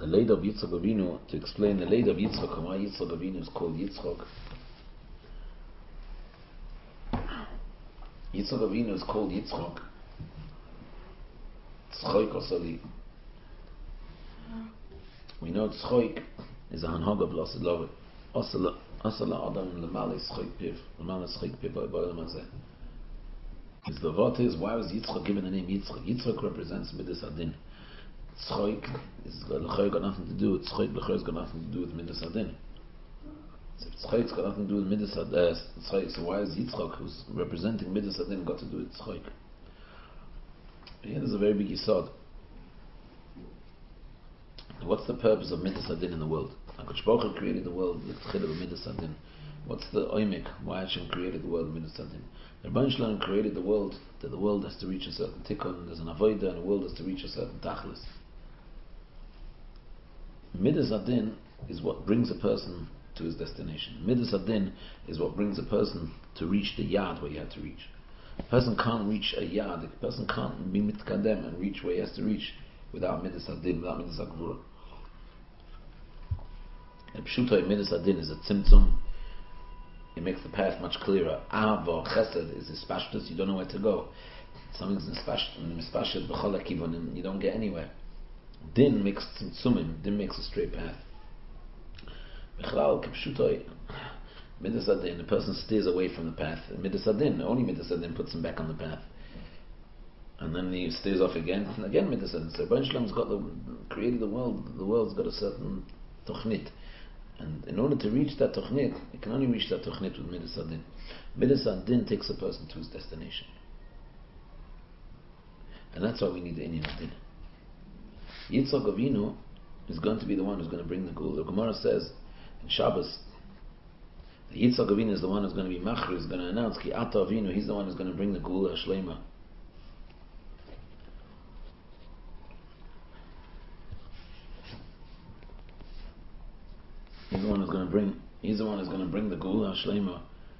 The Leida of Yitzchak Avinu, to explain the Leida of Yitzchak and why Yitzchak Avinu is called Yitzchak. Yitzchak Avinu is called Yitzchak. Tzchoik Osali. We know Tzchoik is a Hanhaga of Lasid Love. Asala Adam Lamali Tzchoik Piv. Lamali Tzchoik Piv by Boilam Hazeh. His Lavat is, why was Yitzchak given the name Yitzchak? Yitzchak represents Midas Adin. Tzchoik got nothing to do with Tzchoik. L'choik's got nothing to do with Midas Adin. So Tzchoik's got nothing to do with Midas Adin. So why is Yitzchak, who's representing Midas Adin, got to do with Tzchoik? Here there's a very big yisod. What's the purpose of Midas Adin in the world? HaKadosh Baruch Hu created the world with Chilul of Midas Adin. What's the oimik? Why Hashem created the world with Midas Adin? The Rebbeinu Shalom created the world that the world has to reach a certain tikkun. There's an avodah, and the world has to reach a certain tachlis. Midas Adin is what brings a person to his destination. Midas Adin is what brings a person to reach the yad where he had to reach. A person can't reach a yad. A person can't be mitkadem and reach where he has to reach without Midas Adin, without Midas Agvura. And Pshuto Midas Adin is a tzimtzum. It makes the path much clearer. Ahava Chesed is ispashtus. You don't know where to go. Something's ispashtus b'chol hakivonim. You don't get anywhere. Din makes tzimtzumim. Din makes a straight path. B'chlal k'pshutoi Midas Adin. The person steers away from the path. Midas Adin, only Midas Adin puts him back on the path. And then he steers off again, and again Midas Adin. So Rebbeinu Shalom's got created the world. The world's got a certain tochnit. And in order to reach that tochnit, you can only reach that tochnit with Midas Adin. Midas Adin takes a person to his destination. And that's why we need the Inyan Adin. Yitzchak Avinu is going to be the one who's going to bring the Gula. The Gemara says in Shabbos, that Yitzchak Avinu is the one who's going to be Machri, is going to announce, Ki Ata Avinu, he's the one who's going to bring the Gula Shleima. He's the one who's going to bring the Gula Shleima.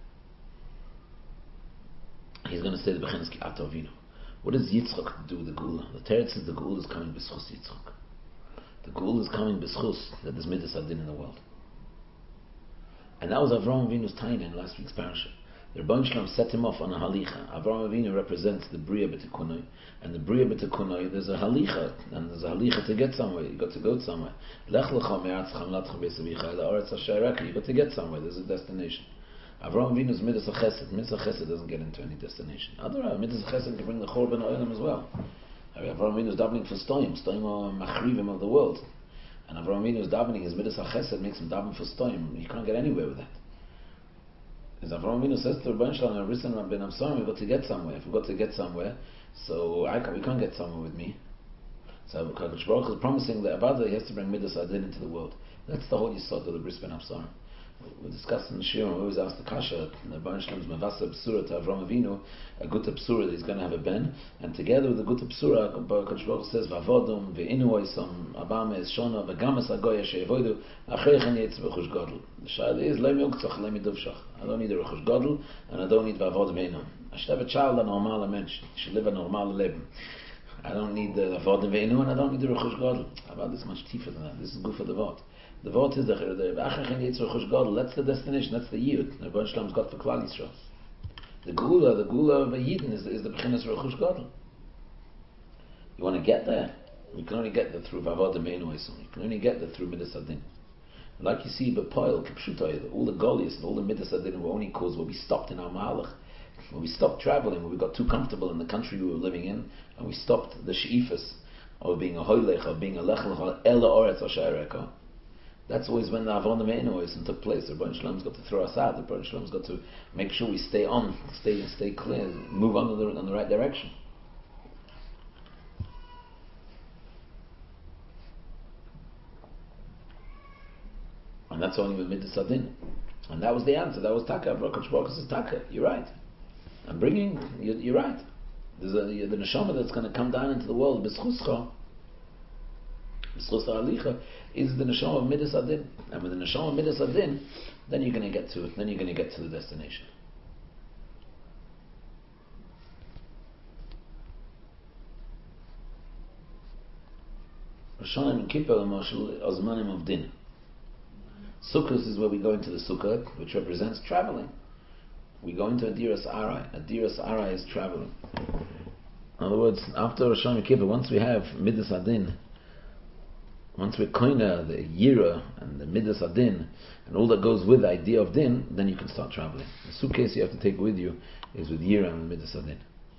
He's going to say the Bechenes Ki Ata Avinu. What does Yitzchak do with the Gula? The Teretz says the Gula is coming b'schus Yitzchak. The Gula is coming b'schus that there's Midas Adin in the world. And that was Avraham Avinu's taina in last week's parasha. The Rebbeinu Shalom set him off on a halicha. Avraham Avinu represents the Bria B'Tikunoi, and the Bria B'Tikunoi, there's a halicha, and there's a halicha to get somewhere. You got to go somewhere. Lech lecha me'atzcha me'latcha be'esavicha ela aretz asher ereka. You got to get somewhere. There's a destination. Avraham Avinu's Midas HaChesed. Midas HaChesed doesn't get into any destination. Otherwise, Midas HaChesed can bring the Chorban Olam as well. Avraham Avinu is davening for Stoim. Stoim are machrivim of the world. And Avraham Avinu is davening, his Midas HaChesed makes him daven for Stoim. You can't get anywhere with that. As Avraham Avinu says to Rebbeinu Shalom, Risen Ben Amsarim, we've got to get somewhere. If we've got to get somewhere, so we can't get somewhere with me. So HaKadosh Baruch Hu is promising that Avada, he has to bring Midas Adin into the world. That's the whole yisod of the Bris Ben Amsarim. We discussed in the Shir, we always ask the Kasha, the Rebbeinu Shalom's Mavasa B'sura to Avraham Avinu, a Guta B'sura that he's going to have a ben, and together with the Guta B'sura, HaKadosh Baruch Hu says, V'avodum, V'inu Oisam, Abame Es Shona, V'gamas Agoya She'evoidu, Achreichan Yetz B'chush Godel. The Shayla is, Leim Yogtzach, Leim Yiduvshach. I don't need a Rechush Godel, and I don't need V'avodum V'inu. I should have a child, a normal mensch. He should live a normal leben. I don't need the V'avodum V'inu, and I don't need the Rechush Godel. How about this much deeper than that? This is good for the Vod. The vote is the Achachin Yitzur Chush Gadol. That's the destination. That's the Yid. The Rebbeinu Shalom's got for Klal Yisrael. The Gula of a Yidin is the Bechinas Chush Gadol. You want to get there? You can only get there through Vavodim Einu Esum. You can only get there through Midas Adin. Like you see, B'Poil Kipshutai, all the Goliaths and all the Midas Adin were only caused when we stopped in our Mahalach, when we stopped traveling, when we got too comfortable in the country we were living in, and we stopped the She'ifas of being a Hoylech, of being a Lech Lech, Ela Oretz Ashereka. That's always when the Avon Me'enois took place. The Rebbeinu Shalom's got to throw us out. The Rebbeinu Shalom's got to make sure we stay clear, move on in the right direction. And that's only with Midas Adin. And that was the answer. That was Taka. HaKadosh Baruch Hu says, Taka, you're right. I'm bringing, you're right. There's the neshama that's going to come down into the world, B'schuscha, B'schus ha'alicha, is the neshama of Midas Adin. And with the neshama of Midas Adin, then you're going to get to it. Then you're going to get to the destination. Rosh Hashanah and Kippur are Azmanim of Din. Sukkot is where we go into the Sukkah, which represents traveling. We go into Adiras Arai. Adiras Arai is traveling. In other words, after Rosh Hashanah and Kippur, once we have Midas Adin, once we're koina the Yira and the Midas Adin, and all that goes with the idea of Din, then you can start traveling. The suitcase you have to take with you is with Yira and Midas Adin.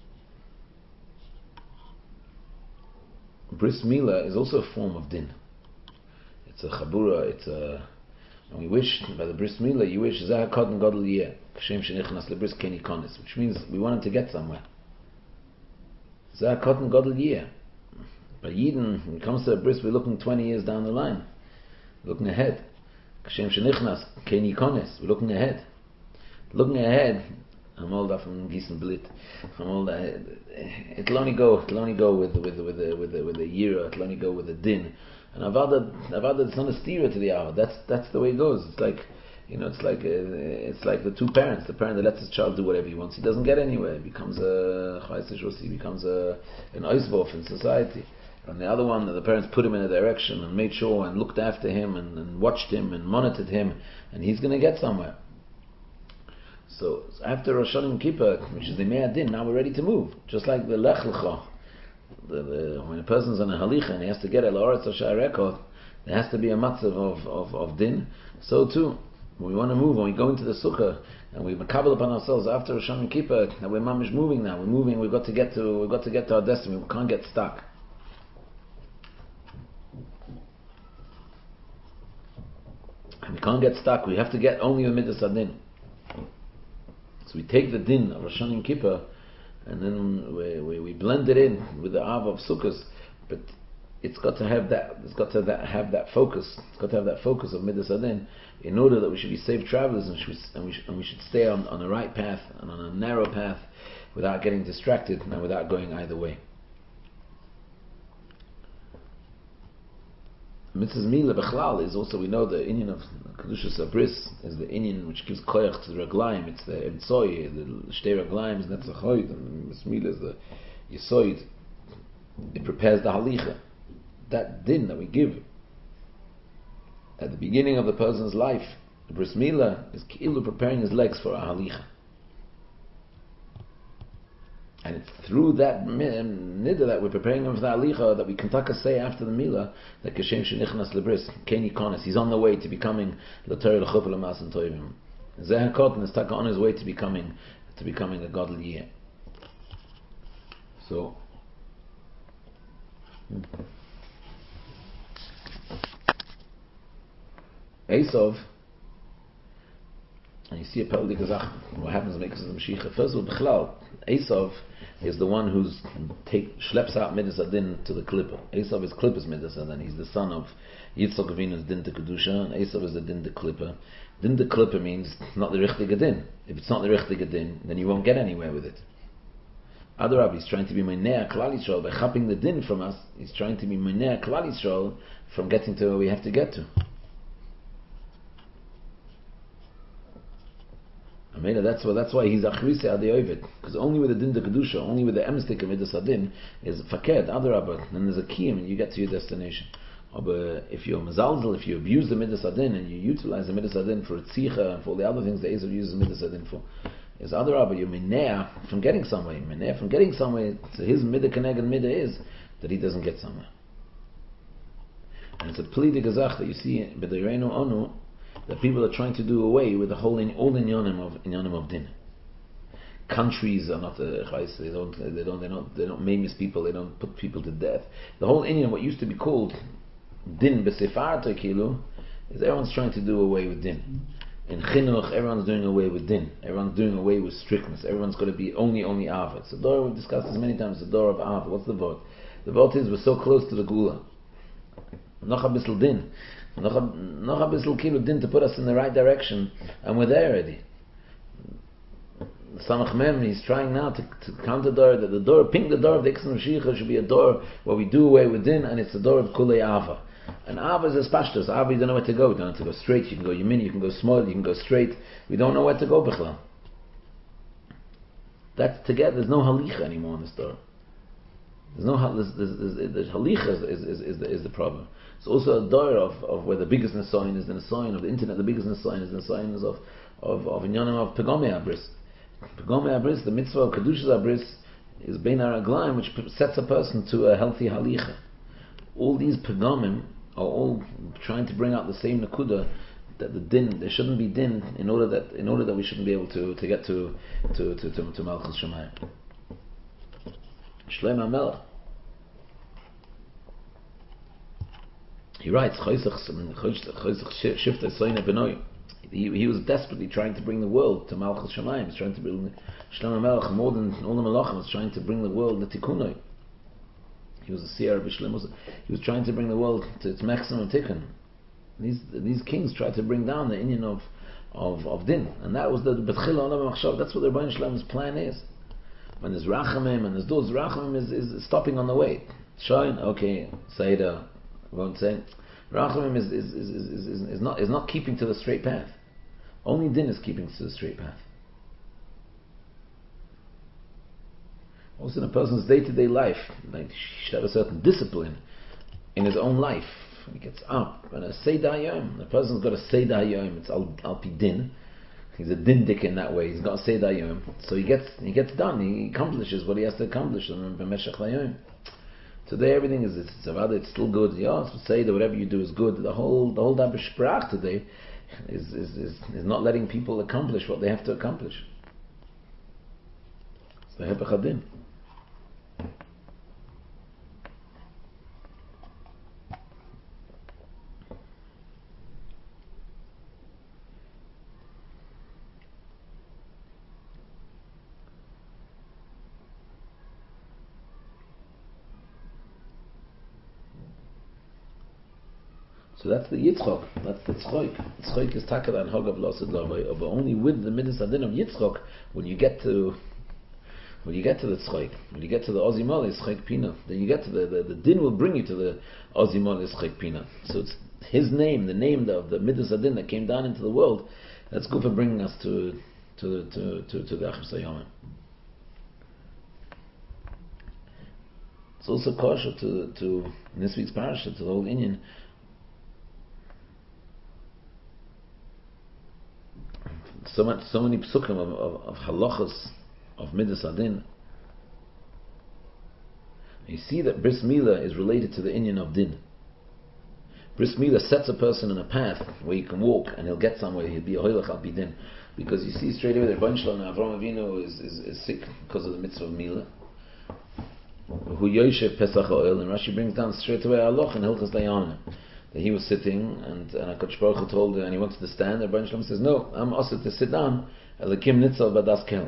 Bris Milah is also a form of Din. It's a Chabura, and we wish, by the Bris Milah, you wish, Zah Koden Gadol Yeh, Kashem Shenichnas Lebris Keni Konis, which means we want him to get somewhere. Zah Koden Gadol Yeh. By Yidden, when it comes to a bris, we're looking 20 years down the line. We're looking ahead. Kashem Shenichnas, Keni Konis, we're looking ahead. Looking ahead, I'm all that from Gießen Blit. I'm all that. It'll only go with the Yira. It'll only go with the Din. And Avada, it's not a steer to the Ava. That's the way it goes. It's like, it's like the two parents. The parent that lets his child do whatever he wants, he doesn't get anywhere. He becomes an Eisbof in society. And the other one, the parents put him in a direction and made sure and looked after him and watched him and monitored him, and he's going to get somewhere. So after Rosh Hashanah and Kippur, which is the Mei Adin, now we're ready to move. Just like the Lech Lecha. When a person's on a halicha and he has to get El Oretz Hashem record, there has to be a matzav of Din. So too, when we want to move, when we go into the Sukkah and we makabel upon ourselves after Rosh Hashanah and Kippur, that we're mamish moving now. We're moving. We've got to get to our destiny. We can't get stuck. And we can't get stuck. We have to get only a midas adin. So we take the din of Rosh Hashanah and Kippur, and then we blend it in with the Av of Sukkot, but it's got to have that. It's got to have that focus. It's got to have that focus of Midas Adin, in order that we should be safe travelers and we should stay on the right path and on a narrow path, without getting distracted and without going either way. Mitzvah Milah Bechlal is also, we know the Inyan of Kedushas Abris is the Inyan which gives koyach to the Raglaim. It's the Emtsoi, the Shtei Raglaim is Netzachoid, and Mitzvah Milah is the Yesoid. It prepares the Halicha. That din that we give at the beginning of the person's life, the Bris Milah, is Ki'ilu preparing his legs for a Halicha. And it's through that niddah that we're preparing him for the alicha that we can say after the milah that Kashem Shenichnas Lebris Keni Konis, he's on the way to becoming L'Torah L'Chuppah L'Masim Tovim. Zeh HaKotan is taka on his way to becoming a godly year. So Esav, and you see a Peldik Azach, what happens makes the Mashiach. First of all, Bechlal, Esav is the one who's schleps out Midas Adin to the Klippa. Esav is Klippa's Midas Adin. He's the son of Yitzchak Avinu's Din de Kedusha, and Esav is the Din de Klippa. Din de Klippa means not the Richtig Adin. If it's not the Richtig Adin, then you won't get anywhere with it. Adarab, he's trying to be Meinea Klal Yisrael by chapping the Din from us. He's trying to be Meinea Klal Yisrael from getting to where we have to get to. That's why he's Achrise Adi Ovid, because only with the Din de Kedusha, only with the Emstik of Midas Adin is Faked Adarab, then there's a kiyum and you get to your destination. But if you're Mazalzel, if you abuse the Midas Adin and you utilize the Midas Adin for Tzicha and for all the other things that Esav uses Midas Adin for, is Adarab, you're Minea from getting somewhere. Minea from getting somewhere, so his Midah Keneged Midah is that he doesn't get somewhere. And it's a plea de Gazach that you see in B'Deirenu Onu, that people are trying to do away with the whole all inyanim of din. Countries are not they don't maim people, they don't put people to death. The whole inyan, what used to be called din b'sefar tekilu, is everyone's trying to do away with din. In chinuch, everyone's doing away with din. Everyone's doing away with strictness. Everyone's got to be only ava. It's a door, we've discussed this many times, the door of ava. What's the vote? The vote is we're so close to the gula. Noch a bissel din. Noch a bissel kilo din to put us in the right direction, and we're there already. Samach Mem, he's trying now to counter that the door, ping the door of the Iksan Mashiach should be a door where we do away with din, and it's the door of Kulei Ava. And Ava is a spashtos. Ava, you don't know where to go. You don't have to go straight. You can go yemini, you can go small, you can go straight. We don't know where to go, Bechla. That's together. There's no halicha anymore in this door. There's no the halicha is the problem. It's also a door of where the biggest nesoin is the nesoin of the internet. The biggest nesoin is the nesoin of inyanim of pegomei abris. Pegomei abris, the mitzvah of kedushas abris, is bein haraglaim, which sets a person to a healthy halicha. All these pegomim are all trying to bring out the same nakuda, that the din, there shouldn't be din in order that we shouldn't be able to get to Malchus Shemayim. Shlomo HaMelech, he writes, he was desperately trying to bring the world to Malchus Shemayim. He's trying to bring Shlomo HaMelech more than all the Malachim was trying to bring the world to Tikkunoi. He was a seer of Bishlim. He was trying to bring the world to its maximum tikkun. These kings tried to bring down the Indian of din, and that was the B'tchila Olam HaMachshav. That's what the Rebbeinu Shalom's plan is. When there's rachamim and there's those, rachamim is stopping on the way. Shoin, okay, Saida, won't say. Rachamim is not keeping to the straight path. Only din is keeping to the straight path. Also in a person's day-to-day life, like he should have a certain discipline in his own life. When he gets up, and a Seder Hayom, the person's got a Seder Hayom, it's al pi din. He's a dindik in that way. He's got a Seder Hayom, so he gets done. He accomplishes what he has to accomplish. And b'meshach hayom. Today everything is it's still good. Yeah, Seder, whatever you do is good. The whole Daber Sprach today is not letting people accomplish what they have to accomplish. It's the Hepech HaDin. So that's the Yitzchok, that's the Tzchoik. Tzchoik is Takad and Hog of Losid Lavai, but only with the Midas Adin of Yitzchok, when you get to the Tzchoik, when you get to the Ozimol is Tzchoik Pina, then you get to the Din will bring you to the Ozimol is Tzchoik Pina. So it's his name, the name of the Midas Adin that came down into the world, that's good for bringing us to the Achim Sayomim. It's also kosher to in this week's parasha, to the whole Inyan. So many psukim of halachas of Midas Adin. You see that Bris Milah is related to the Inyan of Din. Bris Milah sets a person in a path where he can walk and he'll get somewhere. He'll be a hoilach al bidin, because you see straight away that Rebbeinu Shalom Avraham Avinu is sick because of the mitzvah of Milah. Hu Yoshev Pesach Oil, and Rashi brings down straight away halach in Hilchas Dayanim. That he was sitting, and HaKadosh Baruch Hu told him, and he wanted to stand, and Rebbeinu Shalom says, no, I'm also to sit down, Elikim Nitzal Badas Kel.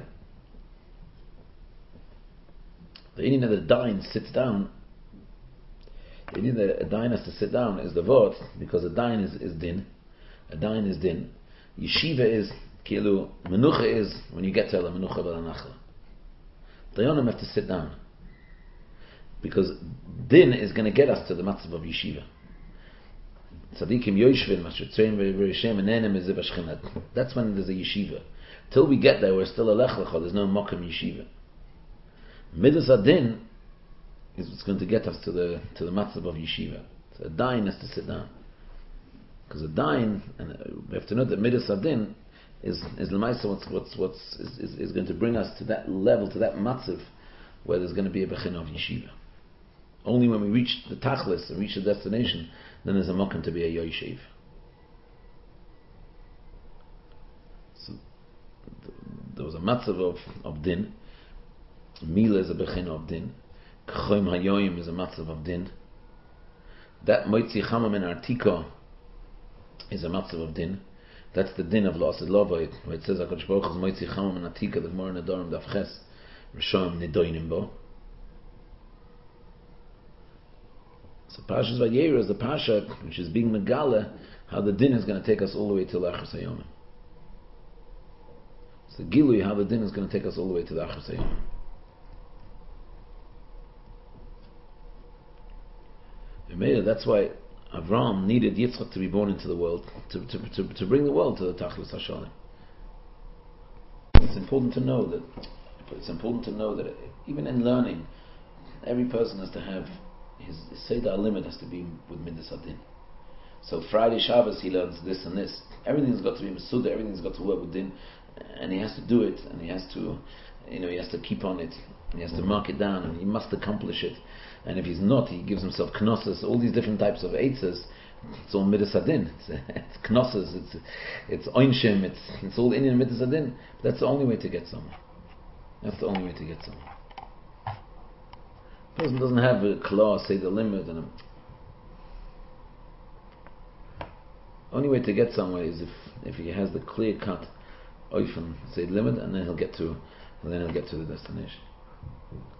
The Indian that a Dain sits down, the Indian that a Dain has to sit down is the Vort, because a Dain is Din. A Dain is Din. Yeshiva is, Kilu, Menucha is, when you get to El Menucha B'Lanachla. Dayanim have to sit down. Because Din is going to get us to the Matzav of Yeshiva. Tzadikim Yoshvin, Mashitzrein V'Rishem, and Enem is B'Shchinat. That's when there's a yeshiva. Till we get there, we're still a Lech Lecha. There's no Mokum yeshiva. Midas Adin is what's going to get us to the matzav of yeshiva. So a dain has to sit down, because a dain, and we have to know that Midas Adin is l'maisa what's going to bring us to that level, to that matzav, where there's going to be a bechin of yeshiva. Only when we reach the tachlis and reach the destination, then there's a mokum to be a yoshev. So there was a matzav of din. Mila is a bechin of din. K'choim hayoyim is a matzav of din. That moitzi chamam in artika is a matzav of din. That's the din of La'asid Lavai, where it says HaKadosh Baruch Hu moitzi chamam in artika, the Gemara in Adorim Daf Ches, Rishon nidoinim bo. So Parshas Vayera is the Parsha which is being megala how the din is going to take us all the way to Achar Sayomim. It's the Gilui how the din is going to take us all the way to the Achar Sayomim. That's why Avram needed Yitzchak to be born into the world to bring the world to the Tachlis Hashalim. It's important to know that even in learning, every person has to have his Seder limit has to be with Midas Adin. So Friday, Shabbos, he learns this and this. Everything's got to be Masuda, everything's got to work with Din, and he has to do it, and he has to, he has to keep on it, and he has to mark it down, and he must accomplish it. And if he's not, he gives himself knossos, all these different types of eitzes. It's all Midas Adin. It's knossos, it's oinshim, it's all Indian Midas Adin. That's the only way to get somewhere. That's the only way to get somewhere. A person doesn't have a claw, say the limit, and only way to get somewhere is if he has the clear cut oifen, say the limit, and then he'll get to the destination.